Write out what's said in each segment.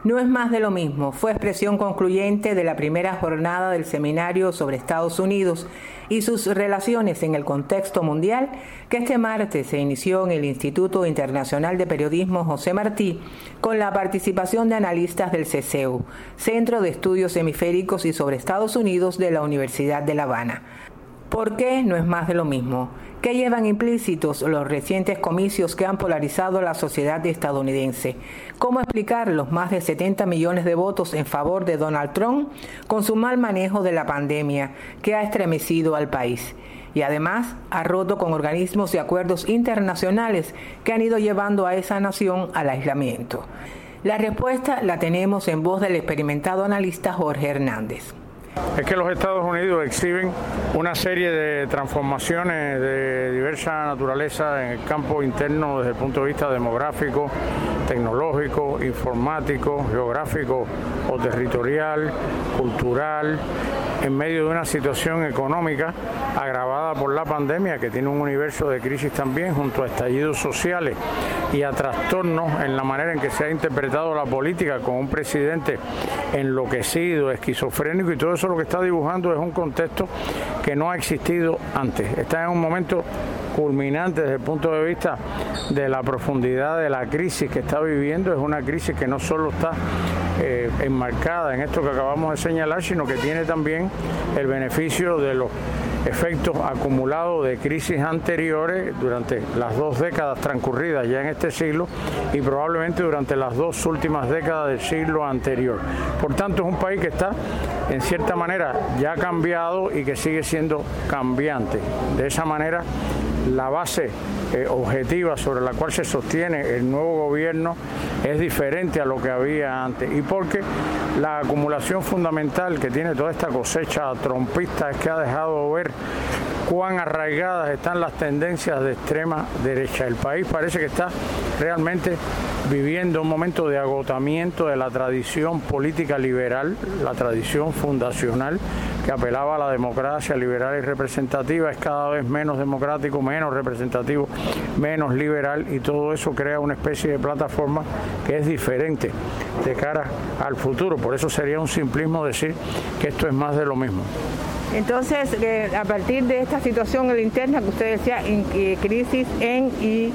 No es más de lo mismo, fue expresión concluyente de la primera jornada del seminario sobre Estados Unidos y sus relaciones en el contexto mundial que este martes se inició en el Instituto Internacional de Periodismo José Martí con la participación de analistas del CESEU, Centro de Estudios Hemisféricos y sobre Estados Unidos de la Universidad de La Habana. ¿Por qué no es más de lo mismo? ¿Qué llevan implícitos los recientes comicios que han polarizado la sociedad estadounidense? ¿Cómo explicar los más de 70 millones de votos en favor de Donald Trump con su mal manejo de la pandemia que ha estremecido al país? Y además ha roto con organismos y acuerdos internacionales que han ido llevando a esa nación al aislamiento. La respuesta la tenemos en voz del experimentado analista Jorge Hernández. Es que los Estados Unidos exhiben una serie de transformaciones de diversa naturaleza en el campo interno desde el punto de vista demográfico, tecnológico, informático, geográfico o territorial, cultural, en medio de una situación económica agravada por la pandemia, que tiene un universo de crisis también, junto a estallidos sociales y a trastornos en la manera en que se ha interpretado la política, con un presidente enloquecido, esquizofrénico, y todo eso lo que está dibujando es un contexto que no ha existido antes. Está en un momento culminante desde el punto de vista de la profundidad de la crisis que está viviendo. Es una crisis que no solo está enmarcada en esto que acabamos de señalar, sino que tiene también el beneficio de los efectos acumulados de crisis anteriores durante las 2 décadas transcurridas ya en este siglo y probablemente durante las 2 últimas décadas del siglo anterior. Por tanto, es un país que está en cierta manera ya cambiado y que sigue siendo cambiante. De esa manera, la base objetiva sobre la cual se sostiene el nuevo gobierno es diferente a lo que había antes, y porque la acumulación fundamental que tiene toda esta cosecha trompista es que ha dejado ver cuán arraigadas están las tendencias de extrema derecha. El país parece que está realmente viviendo un momento de agotamiento de la tradición política liberal, la tradición fundacional que apelaba a la democracia liberal y representativa. Es cada vez menos democrático, menos representativo, menos liberal, y todo eso crea una especie de plataforma que es diferente de cara al futuro. Por eso sería un simplismo decir que esto es más de lo mismo. Entonces, a partir de esta situación en la interna que usted decía, crisis en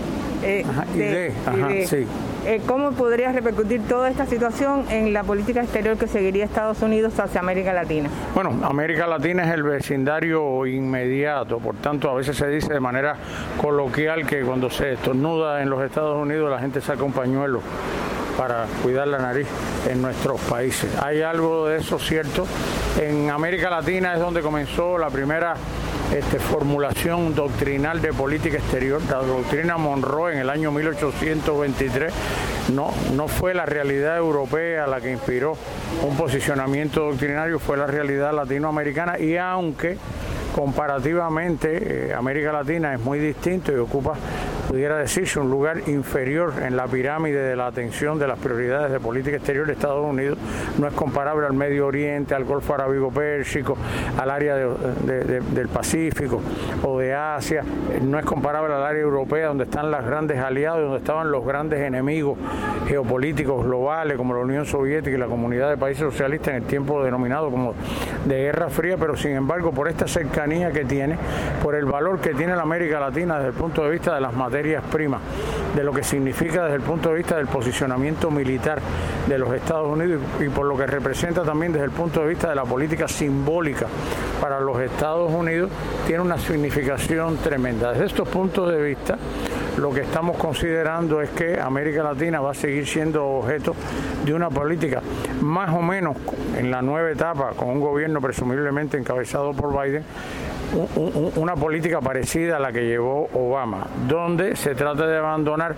sí. ¿Cómo podría repercutir toda esta situación en la política exterior que seguiría Estados Unidos hacia América Latina? Bueno, América Latina es el vecindario inmediato, por tanto a veces se dice de manera coloquial que cuando se estornuda en los Estados Unidos la gente saca un pañuelo para cuidar la nariz en nuestros países. Hay algo de eso cierto. En América Latina es donde comenzó la primera formulación doctrinal de política exterior. La doctrina Monroe en el año 1823 no fue la realidad europea la que inspiró un posicionamiento doctrinario, fue la realidad latinoamericana, y aunque comparativamente América Latina es muy distinto y ocupa, pudiera decirse, un lugar inferior en la pirámide de la atención de las prioridades de política exterior de Estados Unidos, no es comparable al Medio Oriente, al Golfo Arábigo-Pérsico, al área del Pacífico o de Asia, no es comparable al área europea, donde están los grandes aliados, donde estaban los grandes enemigos geopolíticos globales como la Unión Soviética y la Comunidad de Países Socialistas en el tiempo denominado como de Guerra Fría, pero sin embargo por esta cercanía que tiene, por el valor que tiene la América Latina desde el punto de vista de las materias primas, de lo que significa desde el punto de vista del posicionamiento militar de los Estados Unidos y por lo que representa también desde el punto de vista de la política simbólica para los Estados Unidos, tiene una significación tremenda. Desde estos puntos de vista, lo que estamos considerando es que América Latina va a seguir siendo objeto de una política más o menos en la nueva etapa, con un gobierno presumiblemente encabezado por Biden, una política parecida a la que llevó Obama, donde se trata de abandonar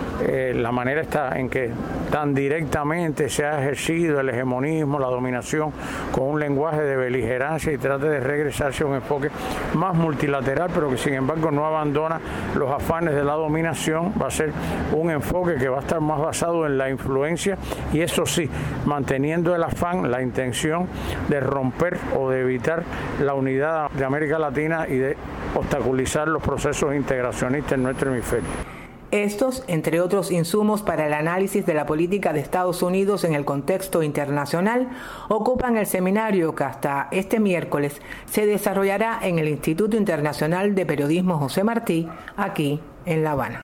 la manera en que tan directamente se ha ejercido el hegemonismo, la dominación, con un lenguaje de beligerancia, y trate de regresarse a un enfoque más multilateral, pero que sin embargo no abandona los afanes de la dominación. Va a ser un enfoque que va a estar más basado en la influencia, y eso sí, manteniendo el afán, la intención de romper o de evitar la unidad de América Latina y de obstaculizar los procesos integracionistas en nuestro hemisferio. Estos, entre otros insumos para el análisis de la política de Estados Unidos en el contexto internacional, ocupan el seminario que hasta este miércoles se desarrollará en el Instituto Internacional de Periodismo José Martí, aquí en La Habana.